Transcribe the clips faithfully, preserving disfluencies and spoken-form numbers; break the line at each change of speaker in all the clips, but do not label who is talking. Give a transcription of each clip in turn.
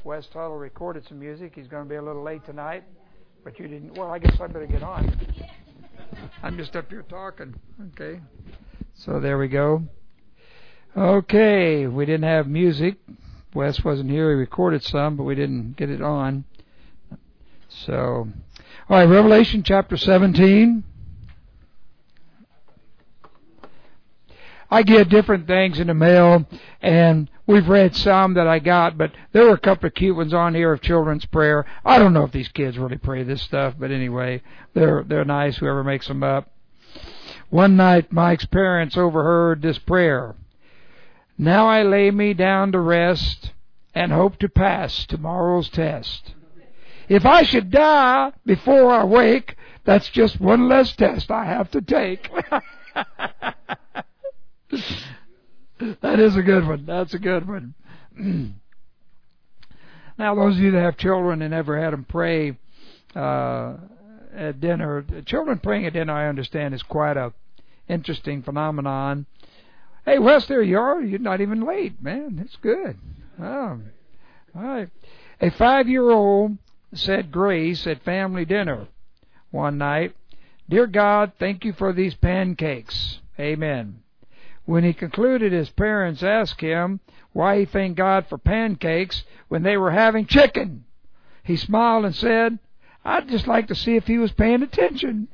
Wes Tuttle recorded some music. He's going to be a little late tonight, but you didn't. Well, I guess I better get on. I'm just up here talking. Okay. So there we go. Okay, we didn't have music. Wes wasn't here. He recorded some, but we didn't get it on. So, all right, Revelation chapter seventeen. I get different things in the mail, and we've read some that I got, but there were a couple of cute ones on here of children's prayer. I don't know if these kids really pray this stuff, but anyway, they're they're nice, whoever makes them up. One night, Mike's parents overheard this prayer. Now I lay me down to rest and hope to pass tomorrow's test. If I should die before I wake, that's just one less test I have to take. That is a good one. That's a good one. Now, those of you that have children and never had them pray uh, at dinner, children praying at dinner, I understand, is quite a interesting phenomenon. Hey, Wes, there you are. You're not even late, man. It's good. Oh, all right. A five-year-old said grace at family dinner one night. Dear God, thank you for these pancakes. Amen. When he concluded, his parents asked him why he thanked God for pancakes when they were having chicken. He smiled and said, I'd just like to see if he was paying attention.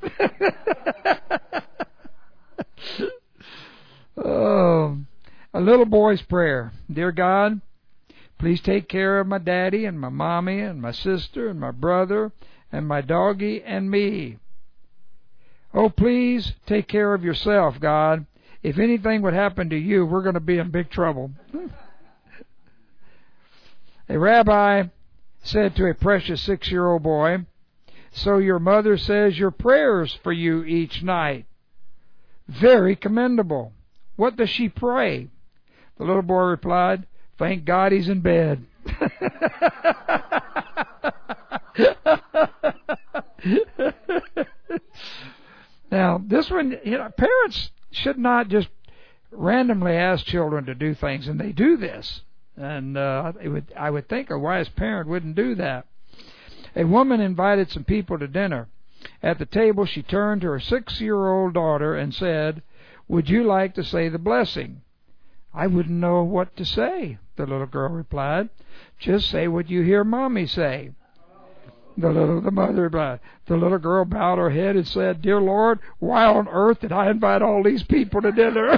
Oh, a little boy's prayer. Dear God, please take care of my daddy and my mommy and my sister and my brother and my doggy and me. Oh, please take care of yourself, God. If anything would happen to you, we're going to be in big trouble. A rabbi said to a precious six-year-old boy, so your mother says your prayers for you each night. Very commendable. What does she pray? The little boy replied, thank God he's in bed. Now, this one, you know, parents should not just randomly ask children to do things, and they do this. And uh, it would, I would think a wise parent wouldn't do that. A woman invited some people to dinner. At the table, she turned to her six-year-old daughter and said, would you like to say the blessing? I wouldn't know what to say, the little girl replied. Just say what you hear Mommy say. The little, the mother replied. The little girl bowed her head and said, dear Lord, why on earth did I invite all these people to dinner?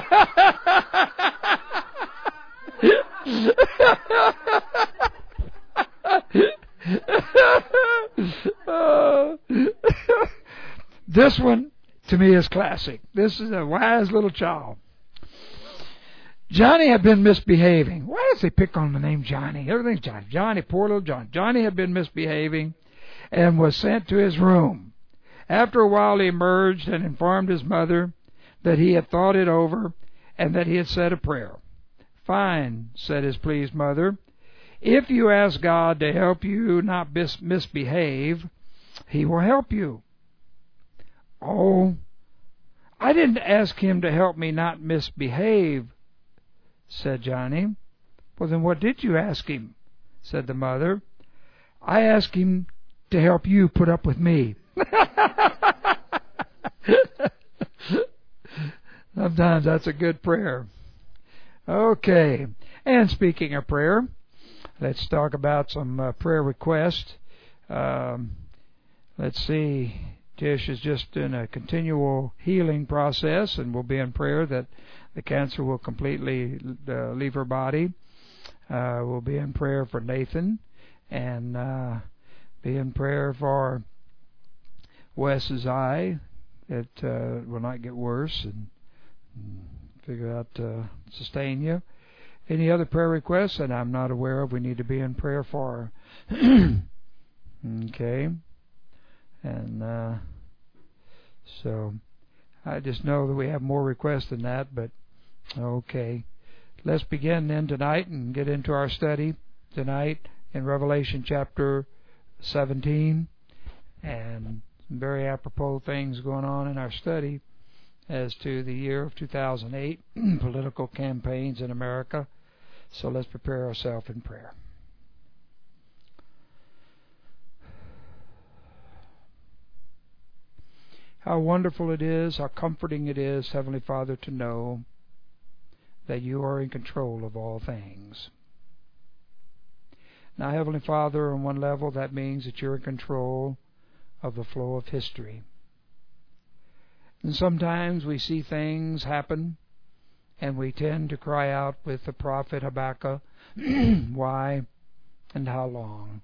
uh, this one, to me, is classic. This is a wise little child. Johnny had been misbehaving. Why does they pick on the name Johnny? Everything's Johnny. Johnny, poor little Johnny. Johnny had been misbehaving and was sent to his room. After a while, he emerged and informed his mother that he had thought it over and that he had said a prayer. Fine, said his pleased mother. If you ask God to help you not mis- misbehave, He will help you. Oh, I didn't ask Him to help me not misbehave, said Johnny. Well, then what did you ask Him? Said the mother. I asked Him to help you put up with me. Sometimes that's a good prayer. Okay, and speaking of prayer, let's talk about some uh, prayer requests. Um, let's see, Tish is just in a continual healing process, and will be in prayer that the cancer will completely uh, leave her body. Uh, we'll be in prayer for Nathan, and uh, be in prayer for Wes's eye, that uh, will not get worse, and, and figure out uh, sustain you. Any other prayer requests that I'm not aware of we need to be in prayer for? Okay. And uh, so I just know that we have more requests than that, but okay. Let's begin then tonight and get into our study tonight in Revelation chapter seventeen, and some very apropos things going on in our study as to the year of two thousand eight, political campaigns in America. So let's prepare ourselves in prayer. How wonderful it is, how comforting it is, Heavenly Father, to know that you are in control of all things. Now, Heavenly Father, on one level, that means that you're in control of the flow of history. And sometimes we see things happen, and we tend to cry out with the prophet Habakkuk, why and how long?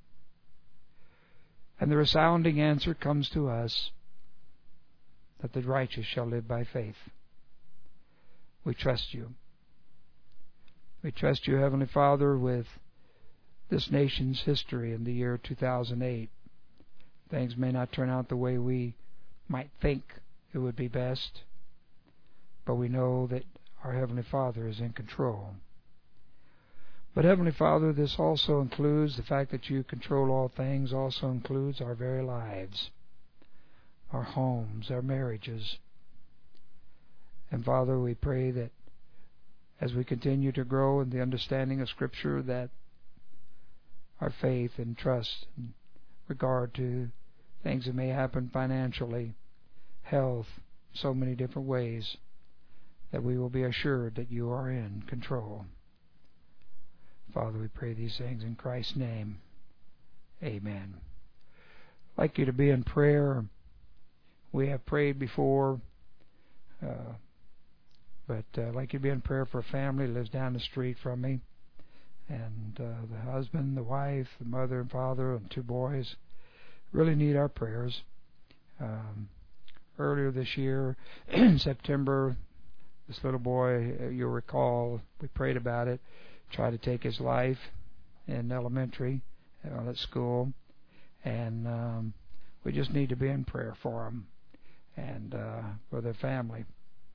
And the resounding answer comes to us, that the righteous shall live by faith. We trust you. We trust you, Heavenly Father, with this nation's history in the year two thousand eight. Things may not turn out the way we might think it would be best, but we know that our Heavenly Father is in control. But Heavenly Father, this also includes the fact that you control all things, also includes our very lives, our homes, our marriages. And Father, we pray that as we continue to grow in the understanding of Scripture, that our faith and trust in regard to things that may happen financially, health, so many different ways, that we will be assured that you are in control. Father, we pray these things in Christ's name. Amen. I'd like you to be in prayer. We have prayed before, uh, but uh, I'd like you to be in prayer for a family that lives down the street from me. And uh, the husband, the wife, the mother and father, and two boys really need our prayers. Um, earlier this year, in September, this little boy, you'll recall, we prayed about it, tried to take his life in elementary, uh, at school, and um, we just need to be in prayer for him and uh, for their family.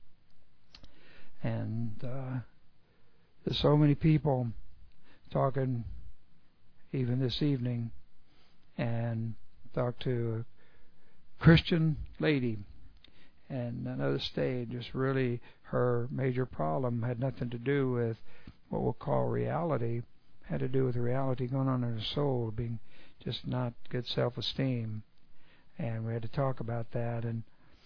And uh, there's so many people talking even this evening, and talked to a Christian lady in another state. Just really her major problem had nothing to do with what we'll call reality, had to do with the reality going on in her soul, being just not good self-esteem. And we had to talk about that, and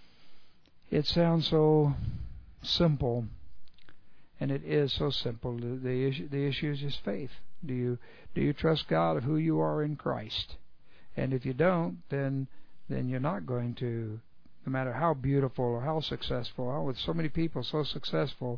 it sounds so simple. And it is so simple. The, the issue, the issue is just faith. Do you do you trust God of who you are in Christ? And if you don't, then then you're not going to, no matter how beautiful or how successful. How with so many people so successful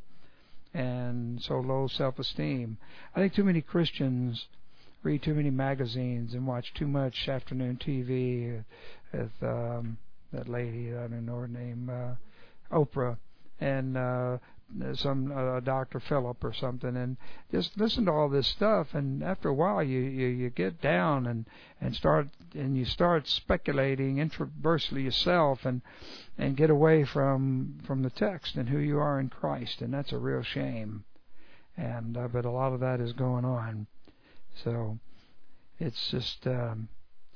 and so low self-esteem. I think too many Christians read too many magazines and watch too much afternoon T V with um, that lady, I don't know her name, uh, Oprah, and uh, some uh, Doctor Philip or something, and just listen to all this stuff, and after a while you, you, you get down and, and start and you start speculating introversely yourself and and get away from from the text and who you are in Christ, and that's a real shame. And uh, but a lot of that is going on, so it's just um,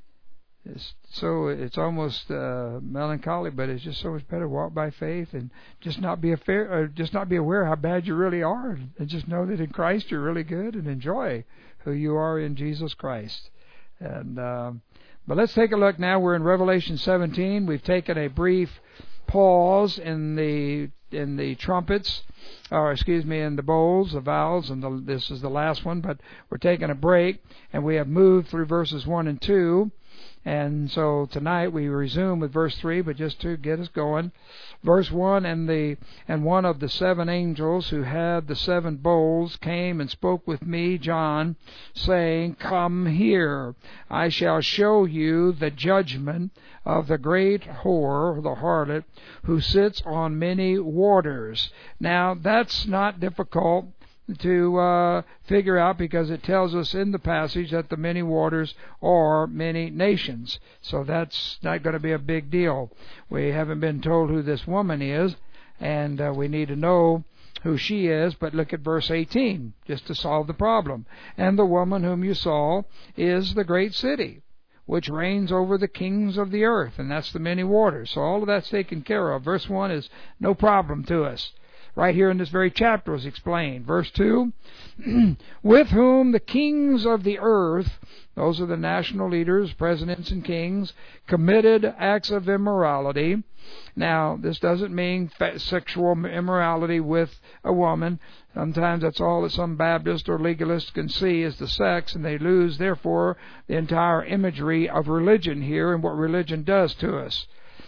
it's so it's almost uh, melancholy, but it's just so much better to walk by faith and just not be affair, or just not be aware how bad you really are, and just know that in Christ you're really good, and enjoy who you are in Jesus Christ. And um, but let's take a look now. We're in Revelation seventeen. We've taken a brief pause in the in the trumpets, or excuse me, in the bowls, the vowels, and the, this is the last one. But we're taking a break, and we have moved through verses one and two. And so tonight we resume with verse three, but just to get us going. Verse one, and the and one of the seven angels who had the seven bowls came and spoke with me, John, saying, Come here, I shall show you the judgment of the great whore, the harlot, who sits on many waters. Now, that's not difficult to uh, figure out, because it tells us in the passage that the many waters are many nations. So that's not going to be a big deal. We haven't been told who this woman is, and uh, we need to know who she is, but look at verse eighteen, just to solve the problem. And the woman whom you saw is the great city, which reigns over the kings of the earth, and that's the many waters. So all of that's taken care of. Verse one is no problem to us. right here in this very chapter is explained. Verse two, with whom the kings of the earth, those are the national leaders, presidents and kings, committed acts of immorality. Now, this doesn't mean sexual immorality with a woman. Sometimes that's all that some Baptist or legalist can see is the sex, and they lose, therefore, the entire imagery of religion here and what religion does to us.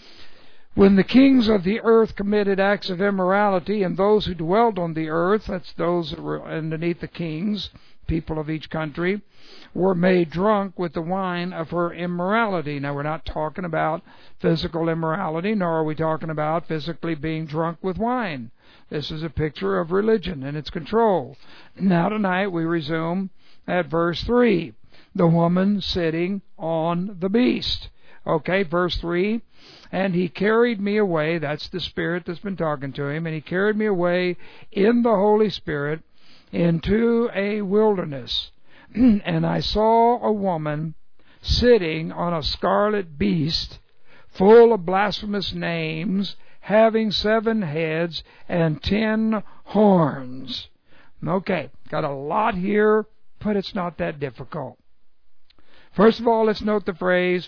When the kings of the earth committed acts of immorality, and those who dwelled on the earth, that's those that were underneath the kings, people of each country, were made drunk with the wine of her immorality. Now, we're not talking about physical immorality, nor are we talking about physically being drunk with wine. This is a picture of religion and its control. Now, tonight, we resume at verse three, the woman sitting on the beast. Okay, verse three, and he carried me away, that's the Spirit that's been talking to him, and he carried me away in the Holy Spirit into a wilderness. And I saw a woman sitting on a scarlet beast, full of blasphemous names, having seven heads and ten horns. Okay, got a lot here, but it's not that difficult. First of all, let's note the phrase,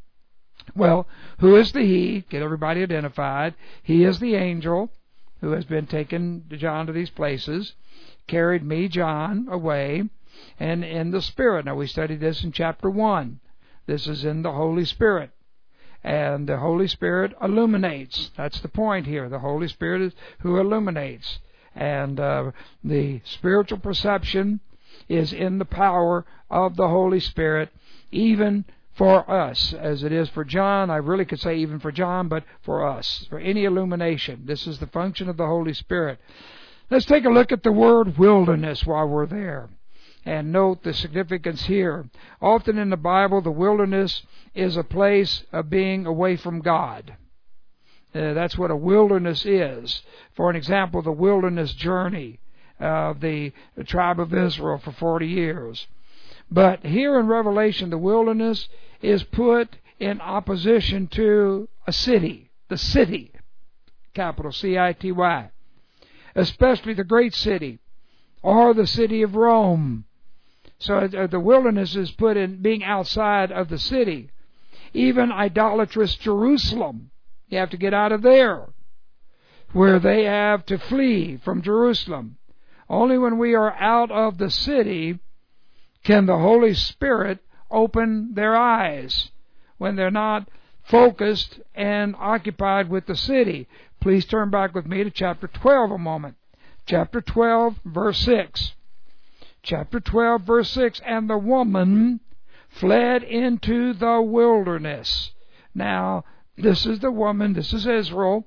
well, who is the he? Get everybody identified. He is the angel who has been taken to John to these places, carried me, John, away, and in the Spirit. Now, we studied this in chapter one. This is in the Holy Spirit. And the Holy Spirit illuminates. That's the point here. The Holy Spirit is who illuminates. And uh, the spiritual perception is in the power of the Holy Spirit, even for us, as it is for John. I really could say even for John, but for us, for any illumination. This is the function of the Holy Spirit. Let's take a look at the word wilderness while we're there, and note the significance here. Often in the Bible, the wilderness is a place of being away from God. Uh, that's what a wilderness is. For an example, the wilderness journey of the, the tribe of Israel for forty years. But here in Revelation, the wilderness is put in opposition to a city, the city, capital C I T Y, especially the great city, or the city of Rome. So the wilderness is put in being outside of the city. Even idolatrous Jerusalem, you have to get out of there, where they have to flee from Jerusalem. Only when we are out of the city can the Holy Spirit open their eyes, when they're not focused and occupied with the city. Please turn back with me to chapter twelve a moment. Chapter twelve, verse six. Chapter twelve, verse six, and the woman fled into the wilderness. Now, this is the woman, this is Israel.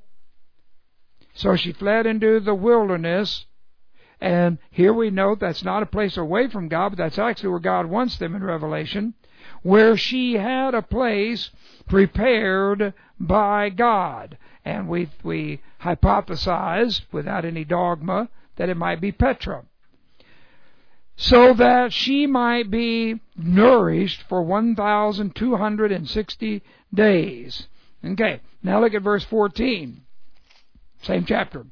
So she fled into the wilderness. And here we note that's not a place away from God, but that's actually where God wants them in Revelation, where she had a place prepared by God. And we we hypothesize, without any dogma, that it might be Petra, so that she might be nourished for one thousand two hundred sixty days. Okay, now look at verse fourteen, same chapter.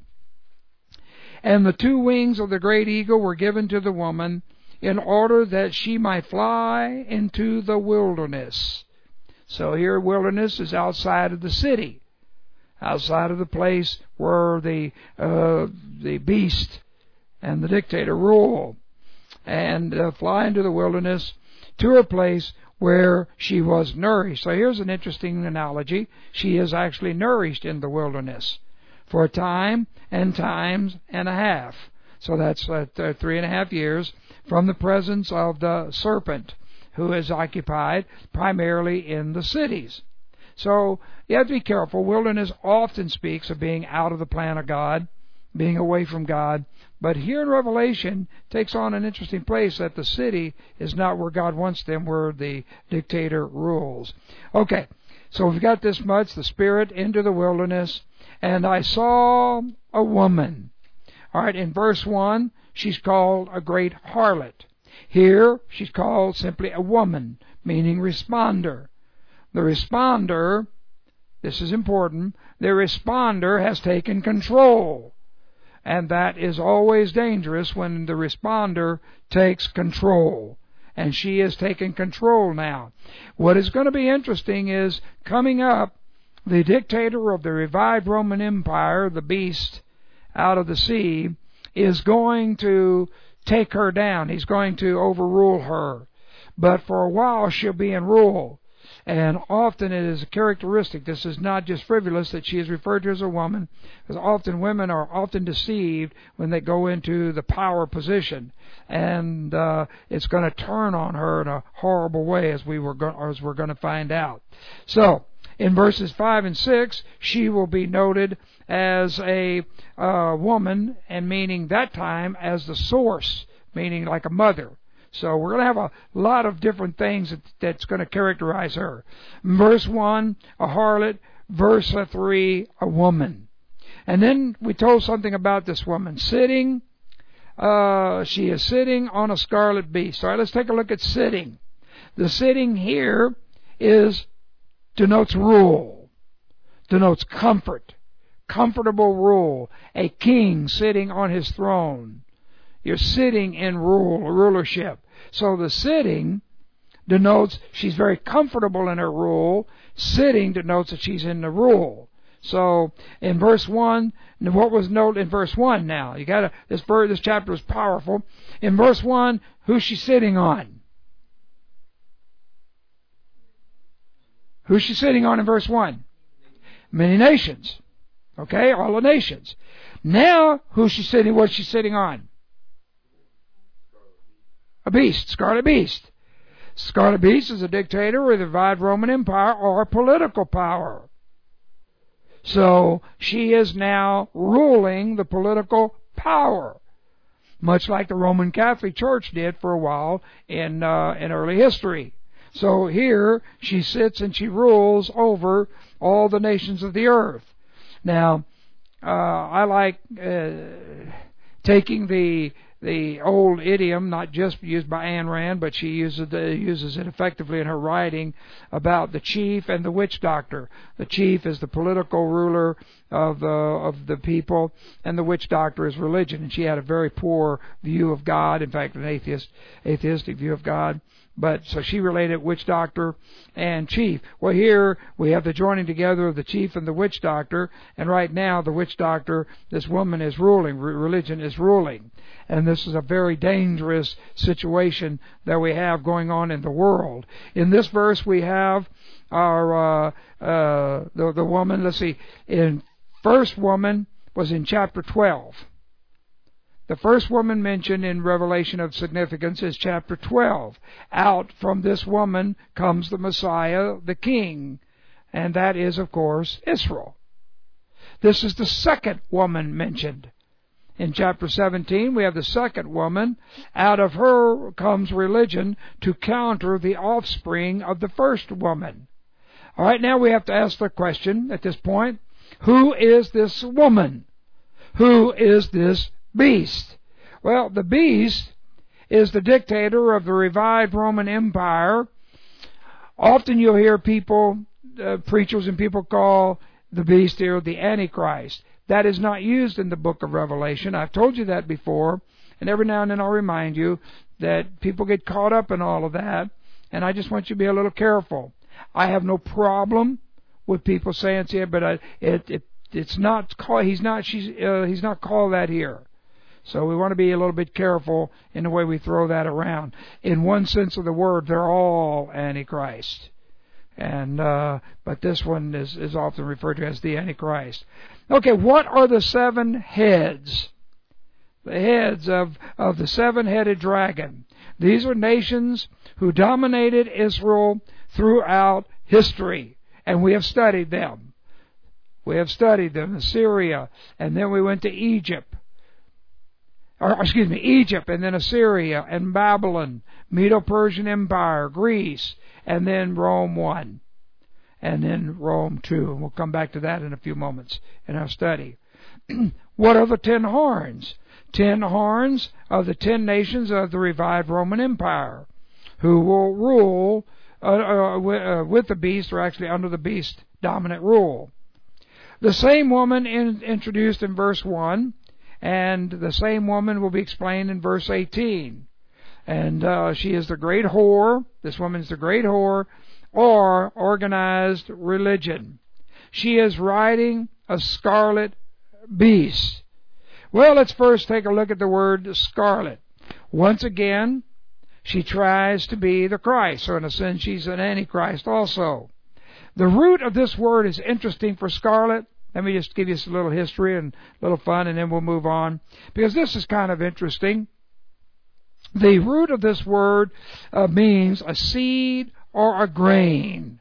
And the two wings of the great eagle were given to the woman in order that she might fly into the wilderness. So here wilderness is outside of the city, outside of the place where the uh, the beast and the dictator rule, and uh, fly into the wilderness to a place where she was nourished. So here's an interesting analogy. She is actually nourished in the wilderness for a time and times and a half. So that's uh, th- three and a half years from the presence of the serpent, who is occupied primarily in the cities. So you have to be careful. Wilderness often speaks of being out of the plan of God, being away from God. But here in Revelation takes on an interesting place, that the city is not where God wants them, where the dictator rules. Okay, so we've got this much, the Spirit into the wilderness. And I saw a woman. All right, in verse one, she's called a great harlot. Here, she's called simply a woman, meaning responder. The responder, this is important, the responder has taken control. And that is always dangerous when the responder takes control. And she is taking control now. What is going to be interesting is, coming up, the dictator of the revived Roman Empire, the beast out of the sea, is going to take her down. He's going to overrule her. But for a while she'll be in rule. And often it is a characteristic, this is not just frivolous, that she is referred to as a woman, because often women are often deceived when they go into the power position. And uh, it's going to turn on her in a horrible way, as, we were go- as we're going to find out. So, in verses five and six, she will be noted as a uh, woman, and meaning that time as the source, meaning like a mother. So we're going to have a lot of different things that, that's going to characterize her. Verse one, a harlot. Verse three, a woman. And then we told something about this woman. Sitting, uh, she is sitting on a scarlet beast. All right, let's take a look at sitting. The sitting here is denotes rule, denotes comfort, comfortable rule. A king sitting on his throne. You're sitting in rule, rulership. So the sitting denotes she's very comfortable in her rule. Sitting denotes that she's in the rule. So in verse one, what was noted in verse one now? You gotta, this verse, this chapter is powerful. In verse one, who's she sitting on? Who's she sitting on in verse one? Many nations. Okay, all the nations. Now, who's she sitting, what's she sitting on? A beast, scarlet beast. Scarlet beast is a dictator of the revived Roman Empire or political power. So she is now ruling the political power, much like the Roman Catholic Church did for a while in uh, in early history. So here she sits and she rules over all the nations of the earth. Now, uh, I like uh, taking the the old idiom, not just used by Ayn Rand, but she uses it, uses it effectively in her writing, about the chief and the witch doctor. The chief is the political ruler of the of the people, and the witch doctor is religion. And she had a very poor view of God, in fact, an atheist, atheistic view of God. But so she related witch doctor and chief. Well, here we have the joining together of the chief and the witch doctor, and right now the witch doctor, this woman, is ruling. Religion is ruling. And this is a very dangerous situation that we have going on in the world. In this verse we have our uh, uh, the, the woman, let's see, in first woman was in chapter twelve. The first woman mentioned in Revelation of significance is chapter twelve. Out from this woman comes the Messiah, the King, and that is, of course, Israel. This is the second woman mentioned. In chapter seventeen, we have the second woman. Out of her comes religion to counter the offspring of the first woman. All right, now we have to ask the question at this point, who is this woman? Who is this beast? Well, the beast is the dictator of the revived Roman Empire. Often you'll hear people, uh, preachers and people call the beast here the Antichrist. That is not used in the book of Revelation. I've told you that before, and every now and then I'll remind you that people get caught up in all of that, and I just want you to be a little careful. I have no problem with people saying it's here, but I, it, it it's not called. He's not. She's. Uh, he's not called that here. So we want to be a little bit careful in the way we throw that around. In one sense of the word, they're all Antichrist. And uh, but this one is, is often referred to as the Antichrist. Okay, what are the seven heads? The heads of, of the seven-headed dragon. These are nations who dominated Israel throughout history, and we have studied them. We have studied them, Assyria, and then we went to Egypt. Or, excuse me, Egypt, and then Assyria, and Babylon, Medo-Persian Empire, Greece, and then Rome one, and then Rome two. And we'll come back to that in a few moments in our study. What are the ten horns? Ten horns of the ten nations of the revived Roman Empire, who will rule uh, uh, with, uh, with the beast, or actually under the beast dominant rule. The same woman in, introduced in verse one, And the same woman will be explained in verse eighteen. And uh, she is the great whore. This woman is the great whore, or organized religion. She is riding a scarlet beast. Well, let's first take a look at the word scarlet. Once again, she tries to be the Christ. So in a sense, she's an antichrist also. The root of this word is interesting for scarlet. Let me just give you a little history and a little fun, and then we'll move on, because this is kind of interesting. The root of this word uh, means a seed or a grain.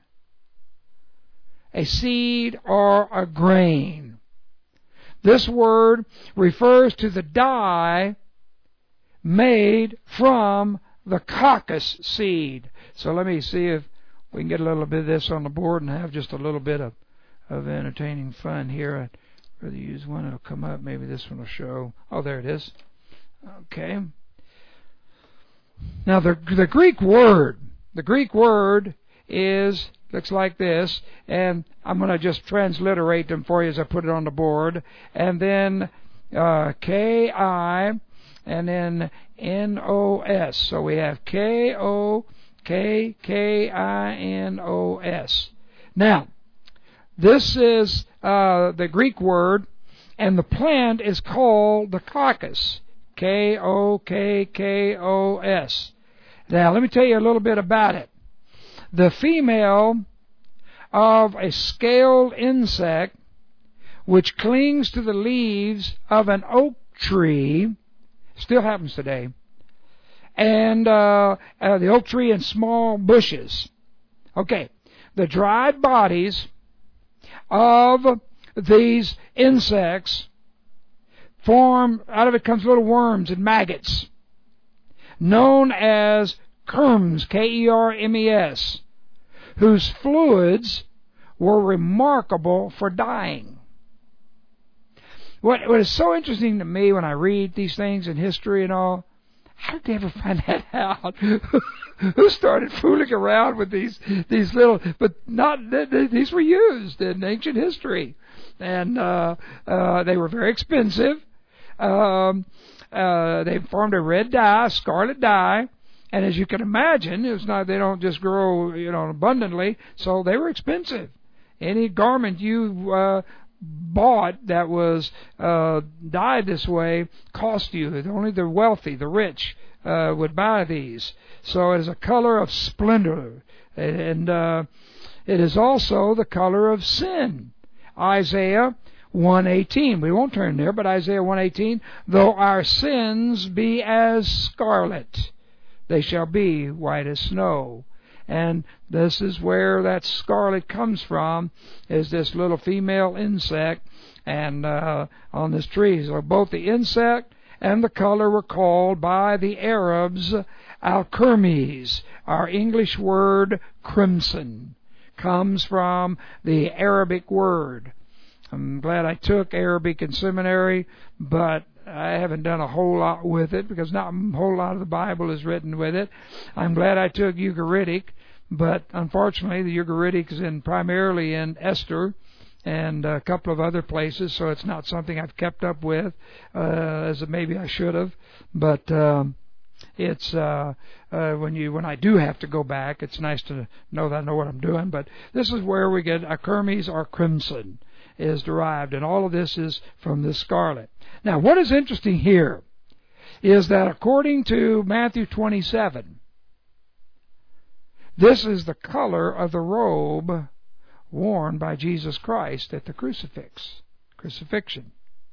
A seed or a grain. This word refers to the dye made from the caucus seed. So let me see if we can get a little bit of this on the board and have just a little bit of, of entertaining fun here. I'd rather use one that'll come up. Maybe this one will show. Oh, there it is. Okay. Now, the, the Greek word, the Greek word is, looks like this, and I'm going to just transliterate them for you as I put it on the board. And then uh, K I, and then N O S. So we have K O K K I N O S. Now, this is uh, the Greek word, and the plant is called the caucus. K O K K O S. Now, let me tell you a little bit about it. The female of a scaled insect which clings to the leaves of an oak tree, still happens today, and uh, uh, the oak tree and small bushes. Okay, the dried bodies of these insects form, out of it comes little worms and maggots, known as kermes, K E R M E S, whose fluids were remarkable for dyeing. What, what is so interesting to me when I read these things in history and all, how did they ever find that out? Who started fooling around with these these little, but not, these were used in ancient history. And uh, uh, they were very expensive. Um, uh, they formed a red dye, scarlet dye, and as you can imagine, it's not, they don't just grow, you know, abundantly, so they were expensive. Any garment you uh, bought that was uh, dyed this way cost you. Only the wealthy, the rich, uh, would buy these. So it is a color of splendor, and uh, it is also the color of sin. Isaiah one eighteen. We won't turn there, but Isaiah one eighteen, though our sins be as scarlet, they shall be white as snow. And this is where that scarlet comes from, is this little female insect and uh, on this tree. So both the insect and the color were called by the Arabs alkermes. Our English word crimson comes from the Arabic word. I'm glad I took Arabic in seminary, but I haven't done a whole lot with it because not a whole lot of the Bible is written with it. I'm glad I took Ugaritic, but unfortunately the Ugaritic is in primarily in Esther and a couple of other places, so it's not something I've kept up with uh, as maybe I should have. But um, it's uh, uh, when you when I do have to go back, it's nice to know that I know what I'm doing. But this is where we get alkermes or crimson is derived, and all of this is from the scarlet. Now, what is interesting here is that according to Matthew twenty-seven, this is the color of the robe worn by Jesus Christ at the crucifix, crucifixion.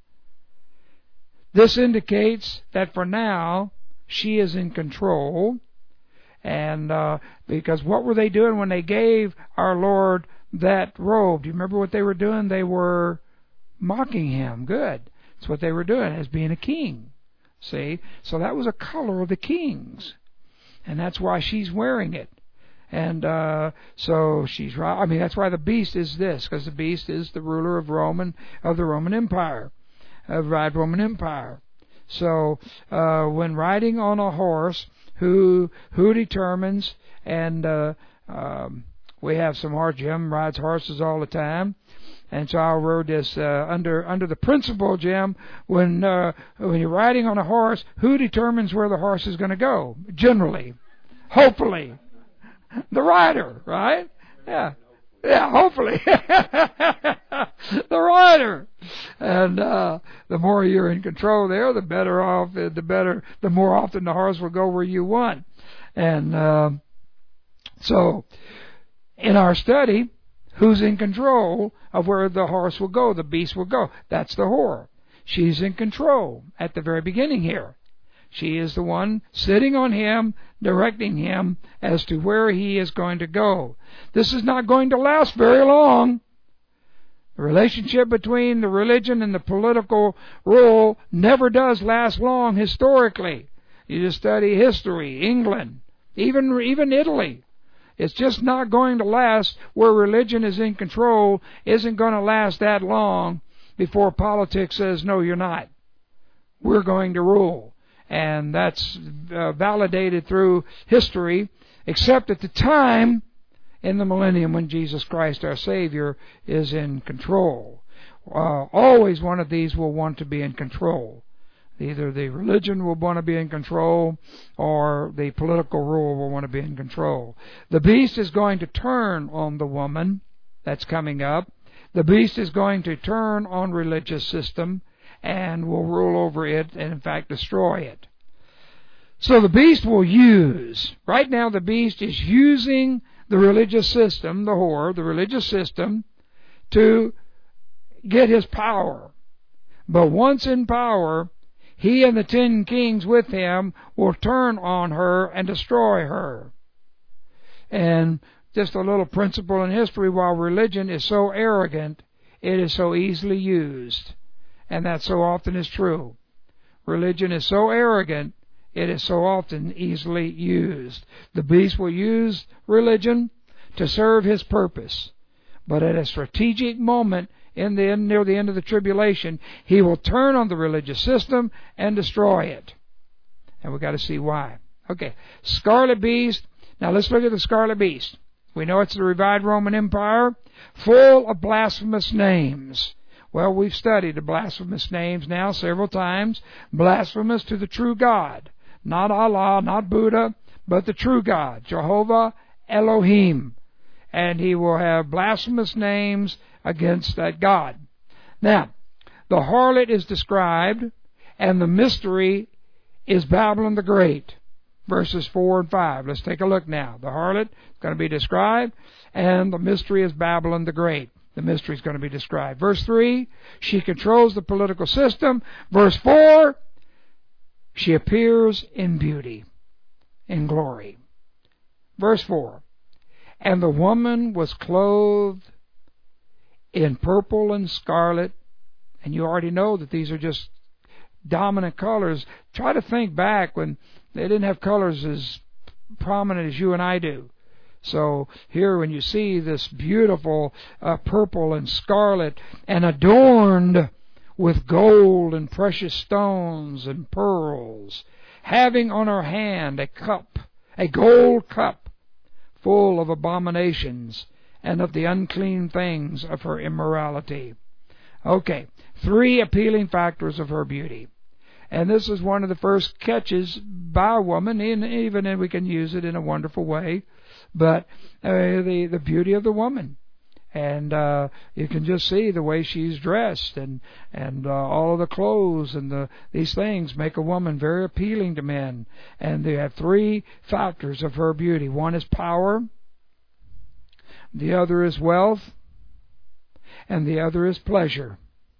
This indicates that for now she is in control, and uh, because what were they doing when they gave our Lord that robe? Do you remember what they were doing? They were mocking him. Good. That's what they were doing, as being a king. See? So that was a color of the kings. And that's why she's wearing it. And uh, so she's right. I mean, that's why the beast is this, because the beast is the ruler of Roman of the Roman Empire, of the Roman Empire. So uh, when riding on a horse, who who determines and uh, um, We have some horse. Jim rides horses all the time. And so I wrote this uh, under under the principle, Jim, when uh, when you're riding on a horse, who determines where the horse is going to go? Generally, hopefully, the rider, right? Yeah, yeah, hopefully, the rider. And uh, the more you're in control there, the better off. The better, the more often the horse will go where you want. And uh, so, in our study, who's in control of where the horse will go, the beast will go? That's the whore. She's in control at the very beginning here. She is the one sitting on him, directing him as to where he is going to go. This is not going to last very long. The relationship between the religion and the political rule never does last long historically. You just study history, England, even even Italy. It's just not going to last. Where religion is in control isn't going to last that long before politics says, no, you're not. We're going to rule. And that's uh, validated through history, except at the time in the millennium when Jesus Christ, our Savior, is in control. Uh, always one of these will want to be in control. Either the religion will want to be in control or the political rule will want to be in control. The beast is going to turn on the woman that's coming up. The beast is going to turn on religious system and will rule over it and, in fact, destroy it. So the beast will use, right now the beast is using the religious system, the whore, the religious system, to get his power. But once in power, he and the ten kings with him will turn on her and destroy her. And just a little principle in history, while religion is so arrogant, it is so easily used. And that so often is true. Religion is so arrogant, it is so often easily used. The beast will use religion to serve his purpose. But at a strategic moment, in the end, near the end of the tribulation, he will turn on the religious system and destroy it. And we've got to see why. Okay, scarlet beast. Now let's look at the scarlet beast. We know it's the revived Roman Empire, full of blasphemous names. Well, we've studied the blasphemous names now several times. Blasphemous to the true God. Not Allah, not Buddha, but the true God, Jehovah Elohim. And he will have blasphemous names against that God. Now, the harlot is described, and the mystery is Babylon the Great, verses four and five. Let's take a look now. The harlot is going to be described, and the mystery is Babylon the Great. The mystery is going to be described. Verse three, she controls the political system. Verse four, she appears in beauty, in glory. Verse four, and the woman was clothed in purple and scarlet, and you already know that these are just dominant colors. Try to think back when they didn't have colors as prominent as you and I do. So here when you see this beautiful uh, purple and scarlet and adorned with gold and precious stones and pearls, having on her hand a cup, a gold cup full of abominations and of the unclean things of her immorality. Okay, three appealing factors of her beauty. And this is one of the first catches by a woman, and even we can use it in a wonderful way, but uh, the, the beauty of the woman. And uh, you can just see the way she's dressed, and and uh, all of the clothes and the these things make a woman very appealing to men. And they have three factors of her beauty. One is power, the other is wealth, and the other is pleasure.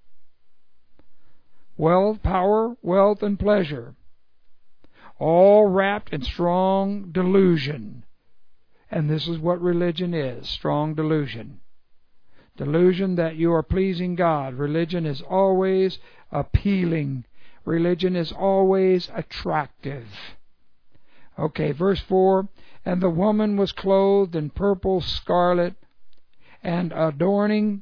Wealth, power, wealth, and pleasure, all wrapped in strong delusion. And this is what religion is, strong delusion. Delusion that you are pleasing God. Religion is always appealing. Religion is always attractive. Okay, verse four, and the woman was clothed in purple, scarlet, and adorning,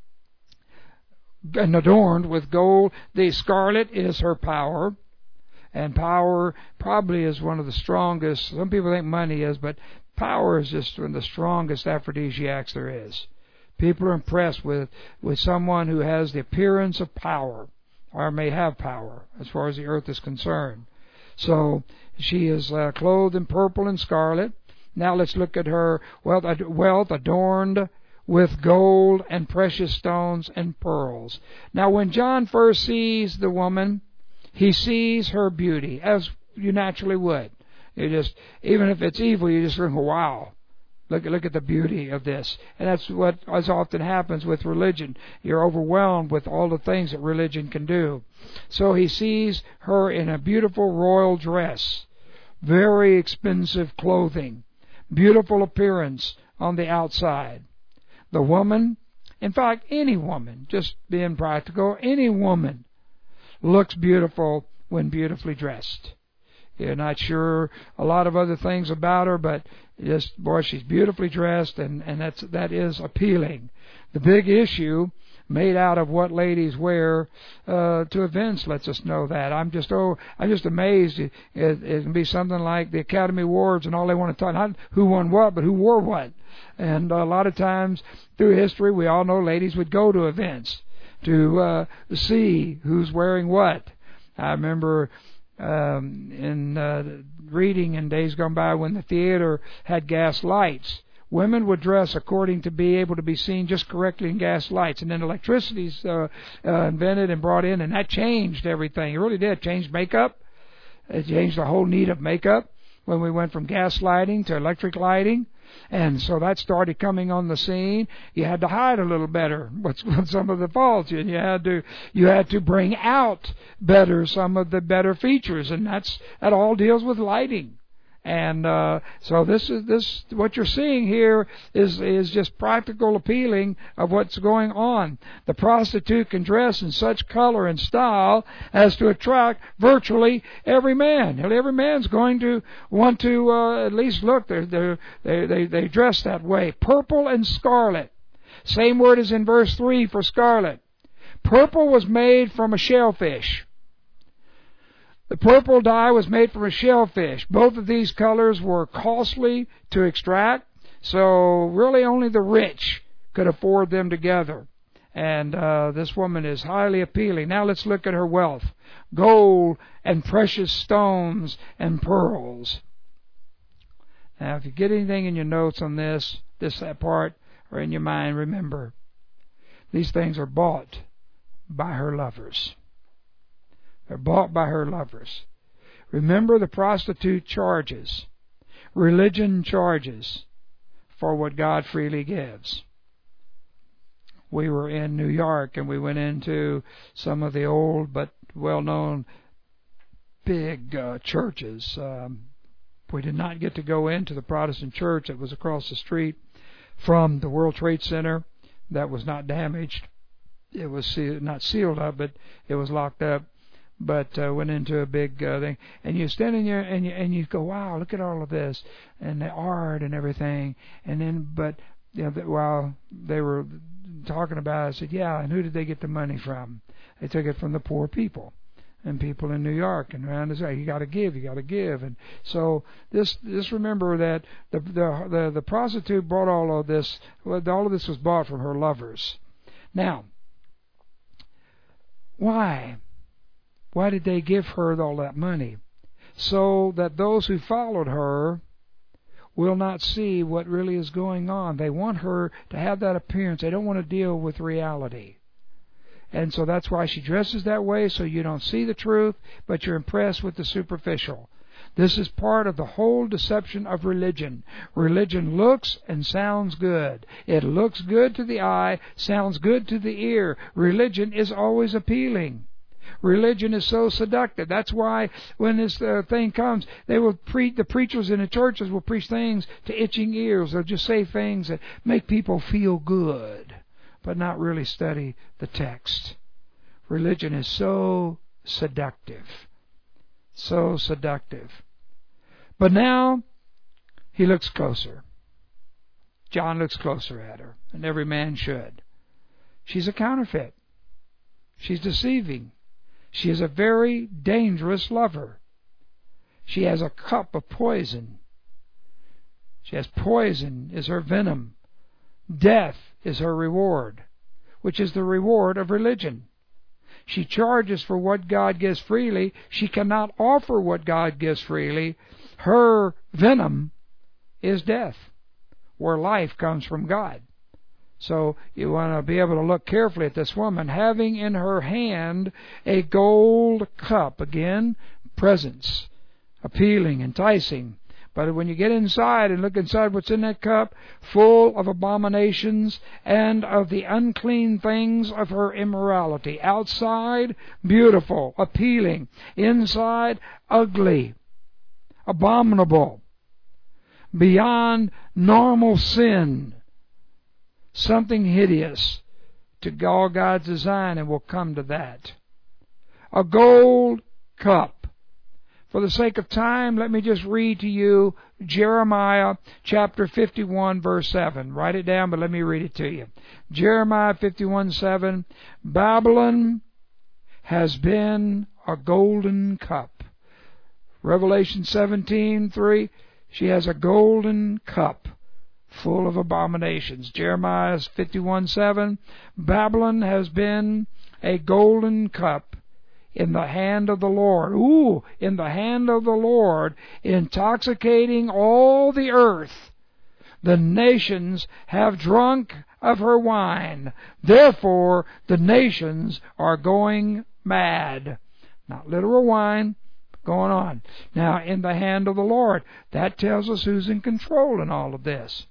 and adorned with gold. The scarlet is her power, And power probably is one of the strongest. Some people think money is, but power is just one of the strongest aphrodisiacs there is. People are impressed with, with someone who has the appearance of power, or may have power, as far as the earth is concerned. So she is uh, clothed in purple and scarlet. Now let's look at her wealth, wealth adorned with gold and precious stones and pearls. Now when John first sees the woman, he sees her beauty, as you naturally would. You just, even if it's evil, you just think, wow, look, look at the beauty of this. And that's what as often happens with religion. You're overwhelmed with all the things that religion can do. So he sees her in a beautiful royal dress, very expensive clothing, beautiful appearance on the outside. The woman, in fact, any woman, just being practical, any woman looks beautiful when beautifully dressed. You're not sure a lot of other things about her, but just, boy, she's beautifully dressed, and, and that's, that is appealing. The big issue made out of what ladies wear uh, to events lets us know that. I'm just oh, I'm just amazed. It, it, it can be something like the Academy Awards, and all they want to talk not who won what, but who wore what. And a lot of times through history, we all know ladies would go to events to uh, see who's wearing what. I remember um, in uh, reading in days gone by when the theater had gas lights. Women would dress according to be able to be seen just correctly in gas lights. And then electricity's uh, uh, invented and brought in, and that changed everything. It really did. It changed makeup. It changed the whole need of makeup when we went from gas lighting to electric lighting. And so that started coming on the scene. You had to hide a little better with some of the faults, and you had to you had to bring out better some of the better features, and that's that all deals with lighting. And uh, so this is this what you're seeing here is is just practical appealing of what's going on. The prostitute can dress in such color and style as to attract virtually every man. Every man's going to want to uh, at least look. They're, they're, they they they dress that way. Purple and scarlet. Same word as in verse three for scarlet. Purple was made from a shellfish. The purple dye was made from a shellfish. Both of these colors were costly to extract, so really only the rich could afford them together. And uh, this woman is highly appealing. Now let's look at her wealth. Gold and precious stones and pearls. Now if you get anything in your notes on this, this part, or in your mind, remember, these things are bought by her lovers. They're bought by her lovers. Remember, the prostitute charges. Religion charges for what God freely gives. We were in New York, and we went into some of the old but well-known big uh, churches. Um, we did not get to go into the Protestant church that was across the street from the World Trade Center. That was not damaged. It was se- not sealed up, but it was locked up. But uh, went into a big uh, thing, and you stand in there and you and you go, wow, look at all of this and the art and everything. And then, but you know, while they were talking about it, I said, yeah, and who did they get the money from? They took it from the poor people and people in New York and around the side. You got to give, you got to give. And so this, just remember that the the the, the prostitute bought all of this. Well, all of this was bought from her lovers. Now, why? Why did they give her all that money? So that those who followed her will not see what really is going on. They want her to have that appearance. They don't want to deal with reality. And so that's why she dresses that way, so you don't see the truth, but you're impressed with the superficial. This is part of the whole deception of religion. Religion looks and sounds good. It looks good to the eye, sounds good to the ear. Religion is always appealing. Religion is so seductive. That's why when this uh, thing comes, they will preach. The preachers in the churches will preach things to itching ears. They'll just say things that make people feel good, but not really study the text. Religion is so seductive, so seductive. But now he looks closer. John looks closer at her, and every man should. She's a counterfeit. She's deceiving. She is a very dangerous lover. She has a cup of poison. She has poison is her venom. Death is her reward, which is the reward of religion. She charges for what God gives freely. She cannot offer what God gives freely. Her venom is death, where life comes from God. So you want to be able to look carefully at this woman, having in her hand a gold cup. Again, presence, appealing, enticing. But when you get inside and look inside what's in that cup, full of abominations and of the unclean things of her immorality. Outside, beautiful, appealing. Inside, ugly, abominable, beyond normal sin. Something hideous to all God's design, and we'll come to that. A gold cup. For the sake of time, let me just read to you Jeremiah chapter fifty-one, verse seven. Write it down, but let me read it to you. Jeremiah fifty-one, seven. Babylon has been a golden cup. Revelation seventeen, three. She has a golden cup full of abominations. Jeremiah fifty-one, seven. Babylon has been a golden cup in the hand of the Lord. Ooh, in the hand of the Lord, intoxicating all the earth. The nations have drunk of her wine. Therefore, the nations are going mad. Not literal wine, going on. Now, in the hand of the Lord. That tells us who's in control in all of this.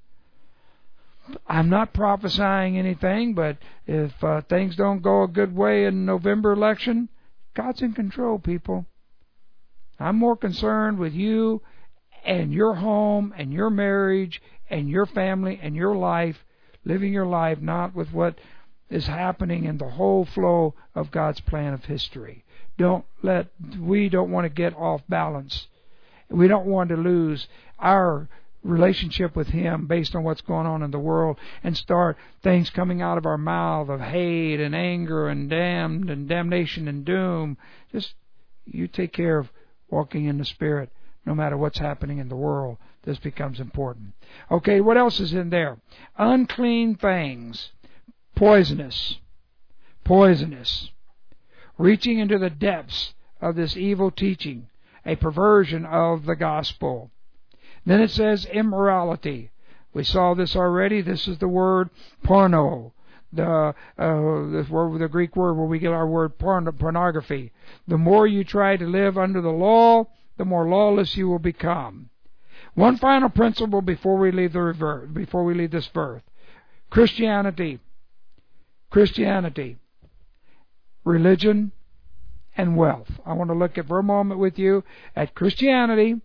I'm not prophesying anything, but if uh, things don't go a good way in the November election, God's in control, people. I'm more concerned with you and your home and your marriage and your family and your life, living your life, not with what is happening in the whole flow of God's plan of history. Don't let, we don't want to get off balance. We don't want to lose our relationship with Him based on what's going on in the world and start things coming out of our mouth of hate and anger and damned and damnation and doom. Just you take care of walking in the Spirit no matter what's happening in the world. This becomes important. Okay, what else is in there? Unclean things. Poisonous. Poisonous. Reaching into the depths of this evil teaching. A perversion of the gospel. Then it says immorality. We saw this already. This is the word porno. The, uh, the, word, the Greek word where we get our word porn, pornography. The more you try to live under the law, the more lawless you will become. One final principle before we leave the reverse, before we leave this verse. Christianity. Christianity. Religion and wealth. I want to look at for a moment with you at Christianity,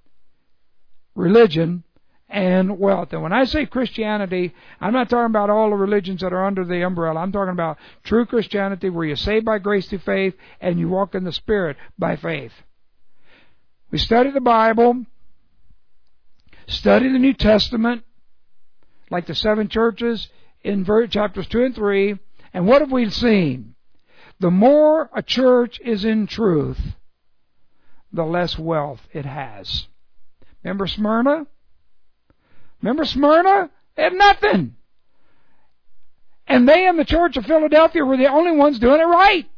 religion, and wealth. And when I say Christianity, I'm not talking about all the religions that are under the umbrella. I'm talking about true Christianity where you're saved by grace through faith and you walk in the Spirit by faith. We study the Bible, study the New Testament, like the seven churches in chapters two and three, and what have we seen? The more a church is in truth, the less wealth it has. Remember Smyrna? Remember Smyrna? They had nothing. And they in the church of Philadelphia were the only ones doing it right.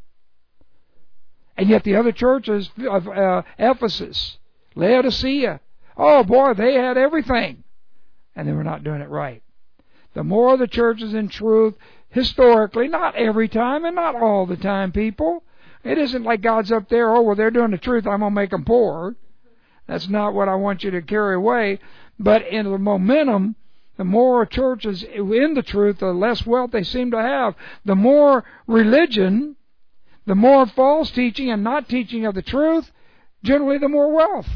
And yet the other churches of uh, Ephesus, Laodicea, oh boy, they had everything. And they were not doing it right. The more the church is in truth, historically, not every time and not all the time, people. It isn't like God's up there, oh, well, they're doing the truth, I'm going to make them poor. That's not what I want you to carry away. But in the momentum, the more churches in the truth, the less wealth they seem to have. The more religion, the more false teaching and not teaching of the truth, generally the more wealth.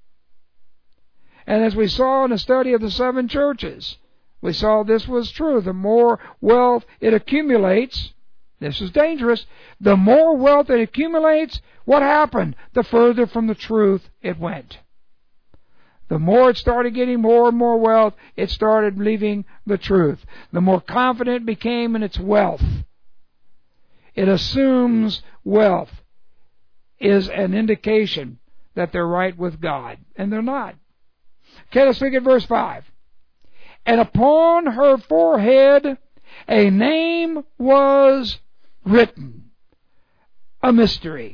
And as we saw in the study of the seven churches, we saw this was true. The more wealth it accumulates, this is dangerous, the more wealth it accumulates, what happened? The further from the truth it went. The more it started getting more and more wealth, it started leaving the truth. The more confident it became in its wealth. It assumes wealth is an indication that they're right with God. And they're not. Okay, let's look at verse five. And upon her forehead a name was written. A mystery.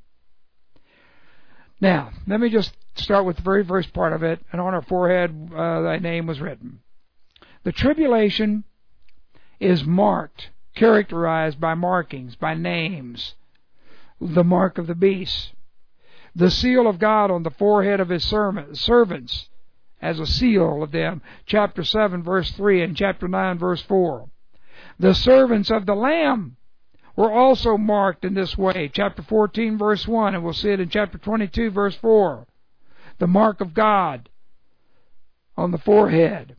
Now, let me just start with the very first part of it. And on her forehead uh, thy name was written. The tribulation is marked, characterized by markings, by names. The mark of the beast. The seal of God on the forehead of His servants, as a seal of them. Chapter seven, verse three, and chapter nine, verse four. The servants of the Lamb were also marked in this way. Chapter fourteen, verse one, and we'll see it in chapter twenty-two, verse four. The mark of God on the forehead.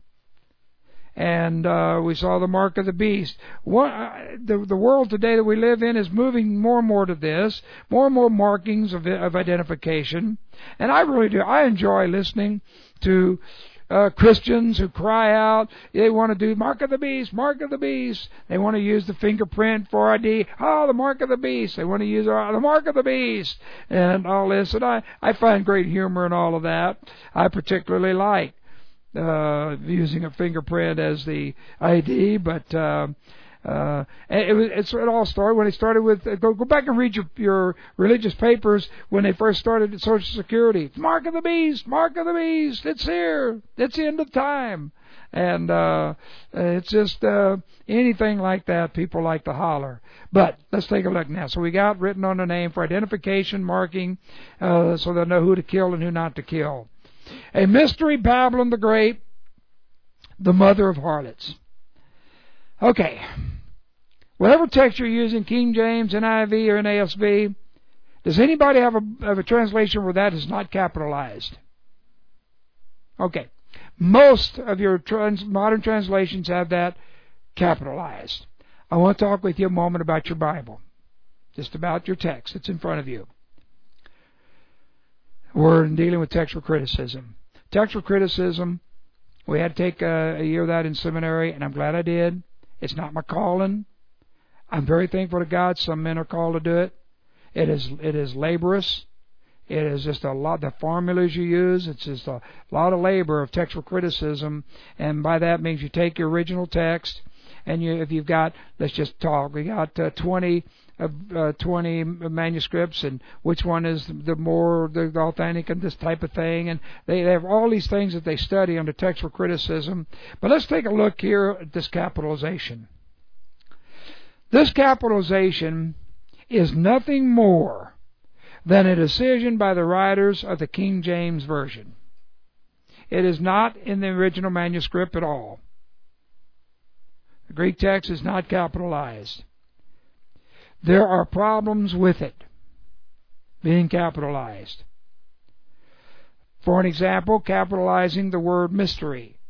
And uh, we saw the mark of the beast. One, uh, the, the world today that we live in is moving more and more to this, more and more markings of, of identification. And I really do. I enjoy listening to uh, Christians who cry out. They want to do mark of the beast, mark of the beast. They want to use the fingerprint for I D. Oh, the mark of the beast. They want to use uh, the mark of the beast and all this. And I, I find great humor in all of that. I particularly like Uh, using a fingerprint as the I D, but uh, uh, it, it, it's, it all started when they started with. Uh, go, go back and read your, your religious papers when they first started at Social Security. Mark of the beast, mark of the beast. It's here. It's the end of time, and uh, it's just uh, anything like that. People like to holler. But let's take a look now. So we got written on the name for identification, marking, uh, so they'll know who to kill and who not to kill. A mystery, Babylon the Great, the mother of harlots. Okay. Whatever text you're using, King James, N I V, or N A S B, does anybody have a, have a translation where that is not capitalized? Okay. Most of your trans, modern translations have that capitalized. I want to talk with you a moment about your Bible. Just about your text that's in front of you. We're dealing with textual criticism. Textual criticism, we had to take a, a year of that in seminary, and I'm glad I did. It's not my calling. I'm very thankful to God. Some men are called to do it. It is it is laborious. It is just a lot. The formulas you use, it's just a lot of labor of textual criticism, and by that means you take your original text, and you if you've got, let's just talk. We got uh, twenty. Of uh, twenty manuscripts, and which one is the more the authentic and this type of thing, and they, they have all these things that they study under textual criticism. But let's take a look here at this capitalization. This capitalization is nothing more than a decision by the writers of the King James Version. It is not in the original manuscript at all. The Greek text is not capitalized. There are problems with it being capitalized. For an example, capitalizing the word mystery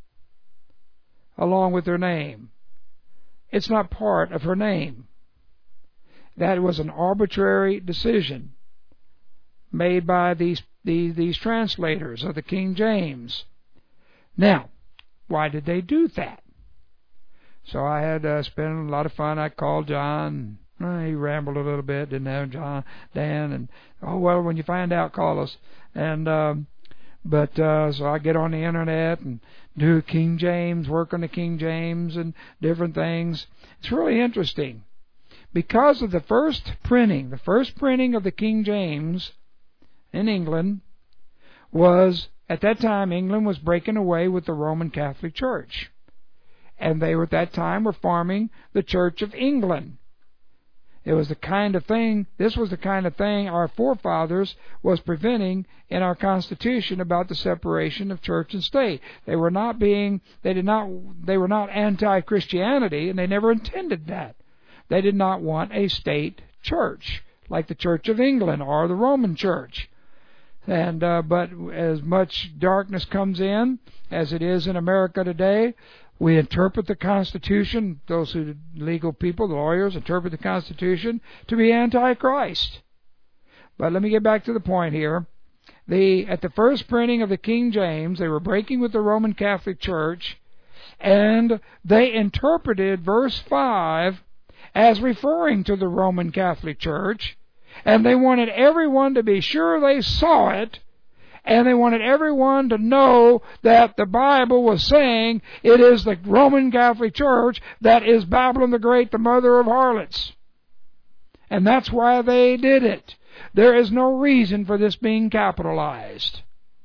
along with her name. It's not part of her name. That was an arbitrary decision made by these, these, these translators of the King James. Now, why did they do that? So I had uh, spent a lot of fun. I called John. Uh, he rambled a little bit, didn't have John, Dan, and oh well, when you find out, call us. And um, but uh, so I get on the internet and do King James, work on the King James and different things. It's really interesting because of the first printing. The first printing of the King James in England was at that time England was breaking away with the Roman Catholic Church, and they were at that time were forming the Church of England. It was the kind of thing, this was the kind of thing our forefathers was preventing in our Constitution about the separation of church and state. They were not being, they did not, they were not anti-Christianity, and they never intended that. They did not want a state church, like the Church of England or the Roman Church. And uh, but as much darkness comes in, as it is in America today, we interpret the Constitution, those who legal people, the lawyers, interpret the Constitution to be anti-Christ. But let me get back to the point here. The at the first printing of the King James, they were breaking with the Roman Catholic Church, and they interpreted verse five as referring to the Roman Catholic Church, And they wanted everyone to be sure they saw it, and they wanted everyone to know that the Bible was saying it is the Roman Catholic Church that is Babylon the Great, the mother of harlots. And that's why they did it. There is no reason for this being capitalized.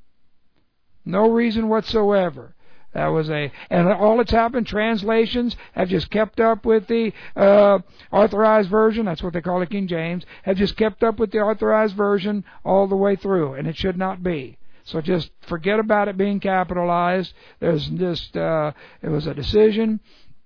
No reason whatsoever. That was a, and all that's happened, translations have just kept up with the uh, authorized version, that's what they call it, King James, have just kept up with the authorized version all the way through, and it should not be. So just forget about it being capitalized. There's just, uh, it was a decision,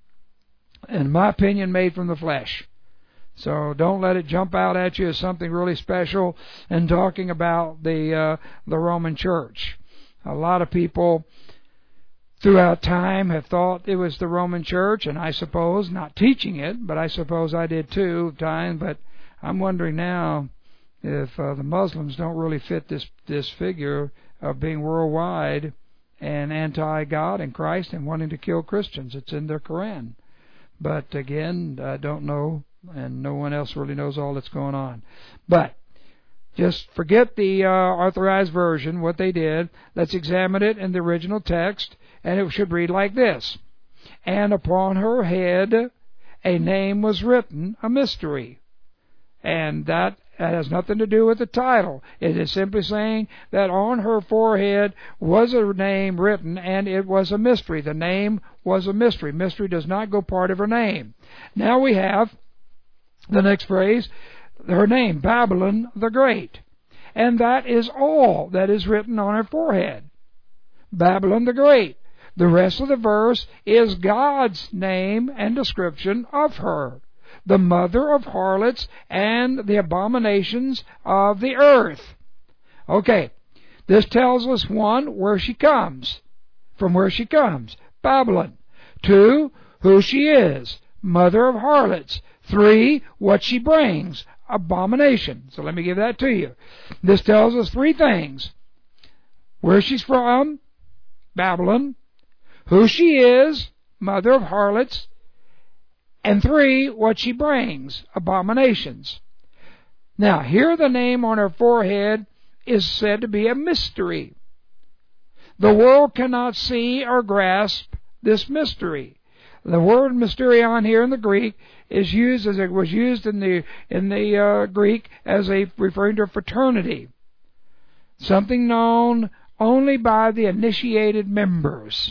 in my opinion, made from the flesh. So don't let it jump out at you as something really special in talking about the uh, the Roman Church. A lot of people throughout time have thought it was the Roman Church, and I suppose, not teaching it, but I suppose I did too, time, but I'm wondering now if uh, the Muslims don't really fit this, this figure of being worldwide and anti-God and Christ and wanting to kill Christians. It's in their Quran. But again, I don't know, and no one else really knows all that's going on. But just forget the uh, authorized version, what they did. Let's examine it in the original text, and it should read like this. And upon her head a name was written, a mystery. And that has nothing to do with the title. It is simply saying that on her forehead was a name written, and it was a mystery. The name was a mystery. Mystery does not go part of her name. Now we have the next phrase, her name, Babylon the Great. And that is all that is written on her forehead. Babylon the Great. The rest of the verse is God's name and description of her, the mother of harlots and the abominations of the earth. Okay, this tells us, one, where she comes, from where she comes, Babylon. Two, who she is, mother of harlots. Three, what she brings, abomination. So let me give that to you. This tells us three things. Where she's from, Babylon. Who she is, mother of harlots. And three, what she brings, abominations. Now, here the name on her forehead is said to be a mystery. The world cannot see or grasp this mystery. The word mysterion here in the Greek is used as it was used in the in the uh, Greek as a referring to a fraternity, something known only by the initiated members.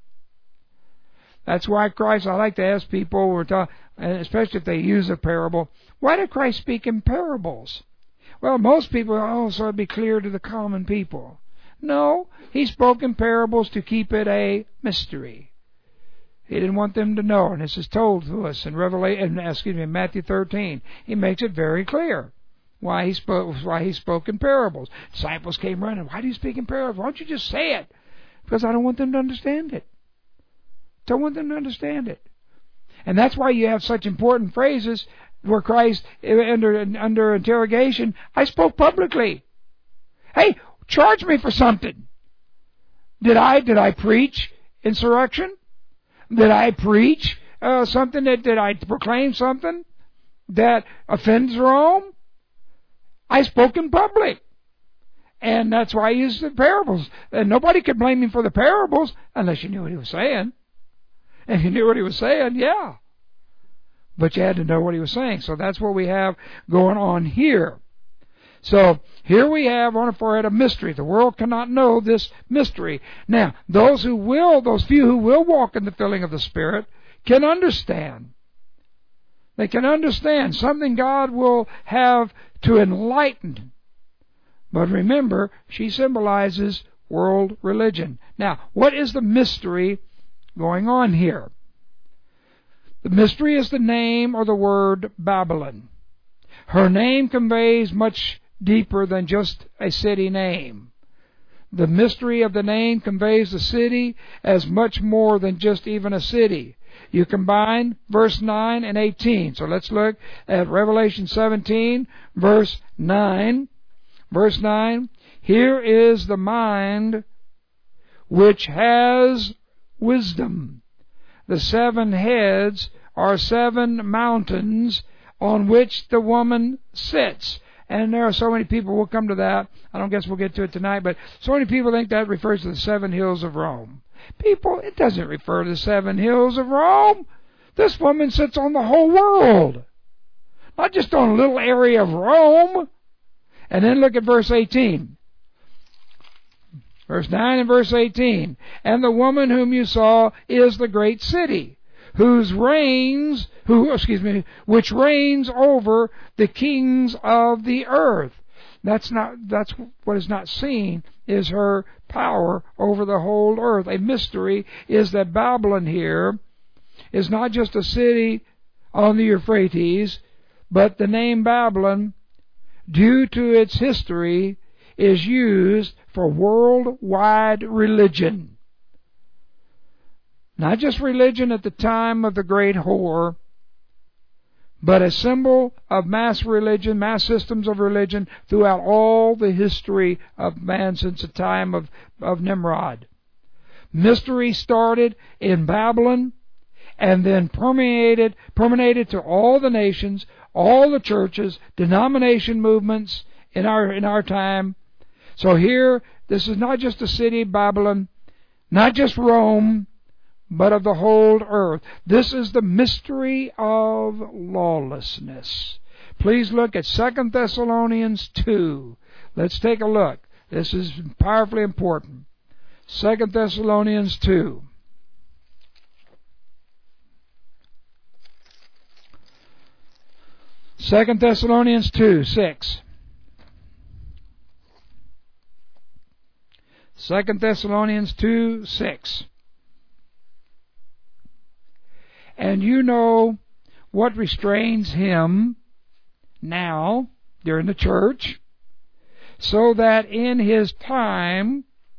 That's why Christ, I like to ask people, we're talk, and especially if they use a parable, why did Christ speak in parables? Well, most people, oh, so it'd be clear to the common people. No, he spoke in parables to keep it a mystery. He didn't want them to know, and this is told to us in Revelation, excuse me, in Matthew thirteen. He makes it very clear why he spoke, why he spoke in parables. Disciples came running. Why do you speak in parables? Why don't you just say it? Because I don't want them to understand it. Don't want them to understand it. And that's why you have such important phrases where Christ, under under interrogation, I spoke publicly. Hey, charge me for something. Did I did I preach insurrection? Did I preach uh, something that did I proclaim something that offends Rome? I spoke in public. And that's why I used the parables. And nobody could blame him for the parables unless you knew what he was saying. If you knew what he was saying, yeah. But you had to know what he was saying. So that's what we have going on here. So here we have on her forehead a mystery. The world cannot know this mystery. Now, those who will, those few who will walk in the filling of the Spirit can understand. They can understand something God will have to enlighten. But remember, she symbolizes world religion. Now, what is the mystery going on here? The mystery is the name or the word Babylon. Her name conveys much deeper than just a city name. The mystery of the name conveys the city as much more than just even a city. You combine verse nine and eighteen. So let's look at Revelation seventeen, verse nine. Verse nine, here is the mind which has wisdom. The seven heads are seven mountains on which the woman sits. And there are so many people, we'll come to that. I don't guess we'll get to it tonight, but so many people think that refers to the seven hills of Rome. People, it doesn't refer to the seven hills of Rome. This woman sits on the whole world, not just on a little area of Rome. And then look at verse eighteen. Verse nine and verse eighteen. And the woman whom you saw is the great city, whose reigns, who, excuse me, which reigns over the kings of the earth. That's not, that's what is not seen, is her power over the whole earth. A mystery is that Babylon here is not just a city on the Euphrates, but the name Babylon, due to its history, is used for worldwide religion. Not just religion at the time of the great whore, but a symbol of mass religion, mass systems of religion throughout all the history of man since the time of, of Nimrod. Mystery started in Babylon and then permeated, permeated to all the nations, all the churches, denomination movements in our, in our time. So here, this is not just a city, Babylon, not just Rome, but of the whole earth. This is the mystery of lawlessness. Please look at Second Thessalonians two. Let's take a look. This is powerfully important. Second Thessalonians two. Second Thessalonians two, six. Second Thessalonians two, six. And you know what restrains him now during the church, so that in his time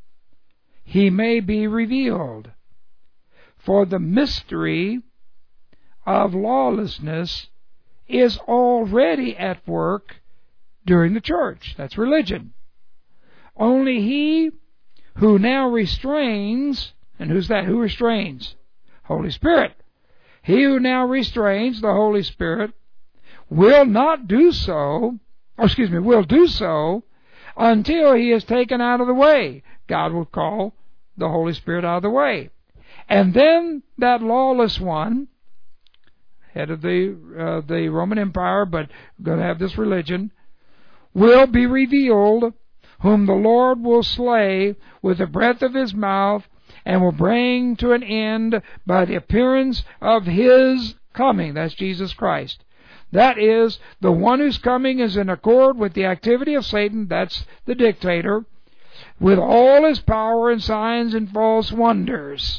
he may be revealed. For the mystery of lawlessness is already at work during the church. That's religion. Only he who now restrains, and who's that? Who restrains? Holy Spirit. He who now restrains, the Holy Spirit, will not do so, or excuse me, will do so until he is taken out of the way. God will call the Holy Spirit out of the way. And then that lawless one, head of the uh, the Roman Empire, but going to have this religion, will be revealed, whom the Lord will slay with the breath of his mouth, and will bring to an end by the appearance of his coming. That's Jesus Christ. That is, the one who's coming is in accord with the activity of Satan, that's the dictator, with all his power and signs and false wonders,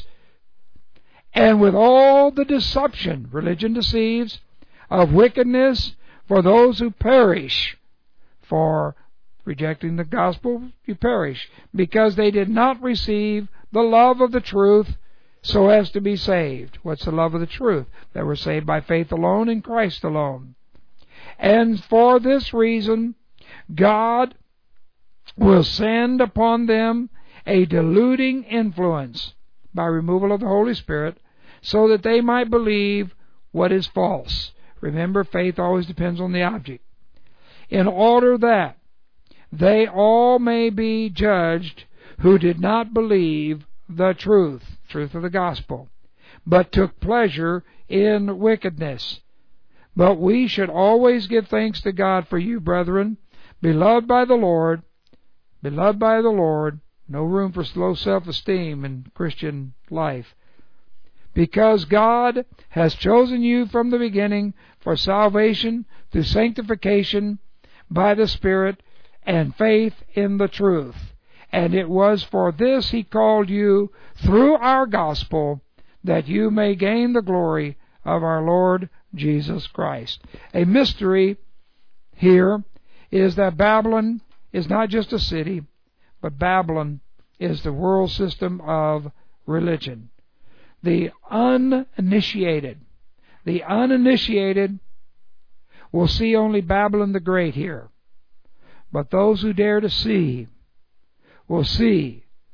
and with all the deception, religion deceives, of wickedness for those who perish. For rejecting the gospel, you perish, because they did not receive the love of the truth so as to be saved. What's the love of the truth? That we're saved by faith alone in Christ alone. And for this reason, God will send upon them a deluding influence by removal of the Holy Spirit, so that they might believe what is false. Remember, faith always depends on the object. In order that they all may be judged who did not believe the truth, truth of the gospel, but took pleasure in wickedness. But we should always give thanks to God for you, brethren, beloved by the Lord, beloved by the Lord, no room for low self-esteem in Christian life, because God has chosen you from the beginning for salvation through sanctification by the Spirit and faith in the truth. And it was for this He called you through our gospel, that you may gain the glory of our Lord Jesus Christ. A mystery here is that Babylon is not just a city, but Babylon is the world system of religion. The uninitiated, the uninitiated will see only Babylon the Great here. But those who dare to see will see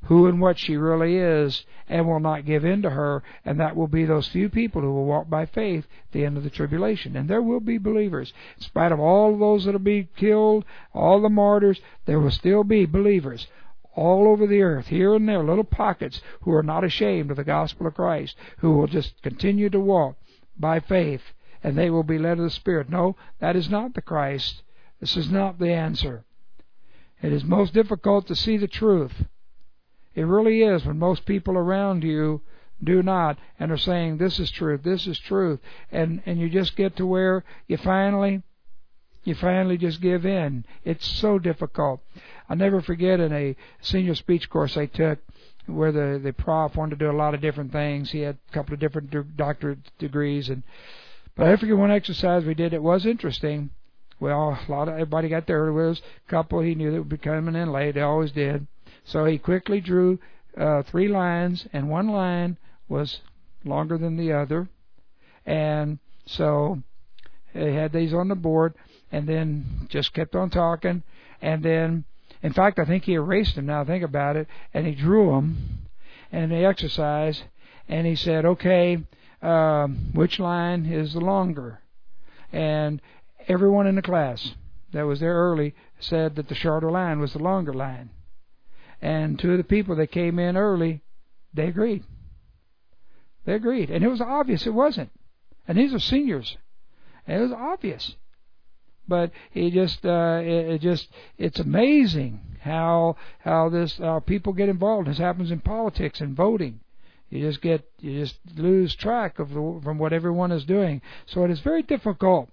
who and what she really is, and will not give in to her, and that will be those few people who will walk by faith at the end of the tribulation. And there will be believers. In spite of all of those that will be killed, all the martyrs, there will still be believers all over the earth, here and there, little pockets, who are not ashamed of the gospel of Christ, who will just continue to walk by faith, and they will be led of the Spirit. No, that is not the Christ. This is not the answer. It is most difficult to see the truth. It really is, when most people around you do not and are saying, this is truth, this is truth, and, and you just get to where you finally you finally just give in. It's so difficult. I'll never forget in a senior speech course I took where the, the prof wanted to do a lot of different things. He had a couple of different doctorate degrees, and but I forget one exercise we did. It was interesting. Well, a lot of everybody got there. There was a couple he knew that would be coming in late. They always did. So he quickly drew uh, three lines, and one line was longer than the other. And so he had these on the board, and then just kept on talking. And then, in fact, I think he erased them now I think about it, and he drew them, and the exercise, and he said, okay, um, which line is the longer? And everyone in the class that was there early said that the shorter line was the longer line. And two of the people that came in early, they agreed. They agreed. And it was obvious it wasn't. And these are seniors. And it was obvious. But he just, uh, it, it just, it's amazing how how this how people get involved. This happens in politics and voting. You just get, you just lose track of the, from what everyone is doing. So it is very difficult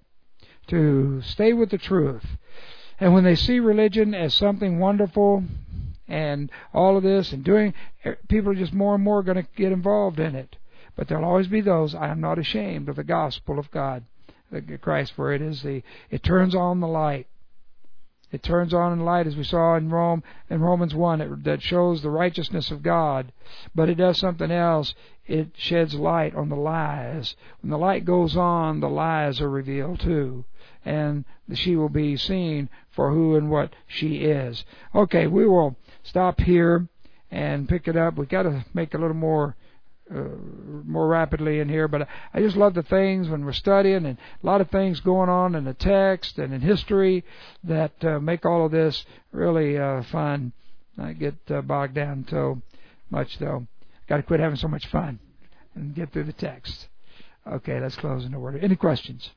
to stay with the truth. And when they see religion as something wonderful and all of this and doing, people are just more and more going to get involved in it. But there'll always be those, I am not ashamed of the gospel of God, Christ, for it is the, it turns on the light. It turns on the light, as we saw in Rome, in Romans one, it, that shows the righteousness of God. But it does something else. It sheds light on the lies. When the light goes on, the lies are revealed too. And she will be seen for who and what she is. Okay, we will stop here and pick it up. We've got to make a little more Uh, more rapidly in here, but I just love the things when we're studying, and a lot of things going on in the text and in history that uh, make all of this really uh, fun. I get uh, bogged down so much, though. Got to quit having so much fun and get through the text. Okay, let's close in the word. Any questions?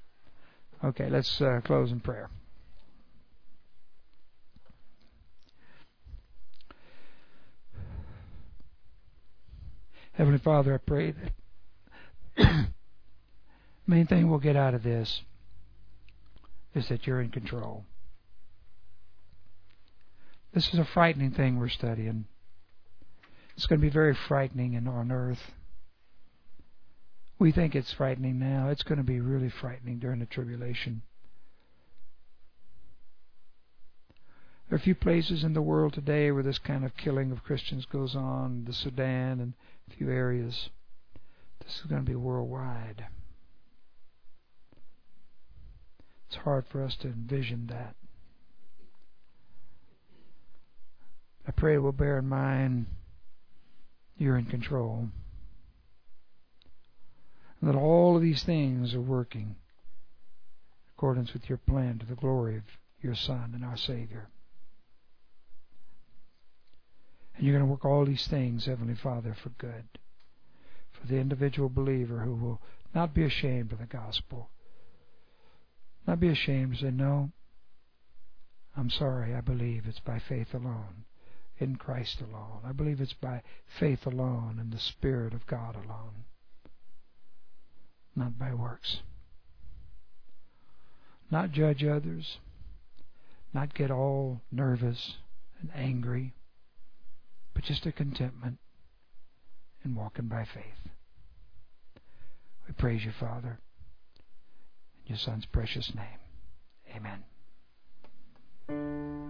Okay, let's uh, close in prayer. Heavenly Father, I pray that the main thing we'll get out of this is that you're in control. This is a frightening thing we're studying. It's going to be very frightening in, on earth. We think it's frightening now. It's going to be really frightening during the tribulation. There are a few places in the world today where this kind of killing of Christians goes on, the Sudan and a few areas. This is going to be worldwide. It's hard for us to envision that. I pray we'll bear in mind you're in control, and that all of these things are working in accordance with your plan to the glory of your Son and our Savior. And you're going to work all these things, Heavenly Father, for good, for the individual believer who will not be ashamed of the gospel, not be ashamed to say, no, I'm sorry, I believe it's by faith alone, in Christ alone. I believe it's by faith alone, in the Spirit of God alone, not by works. Not judge others, not get all nervous and angry, but just a contentment in walking by faith. We praise you, Father, in your Son's precious name. Amen.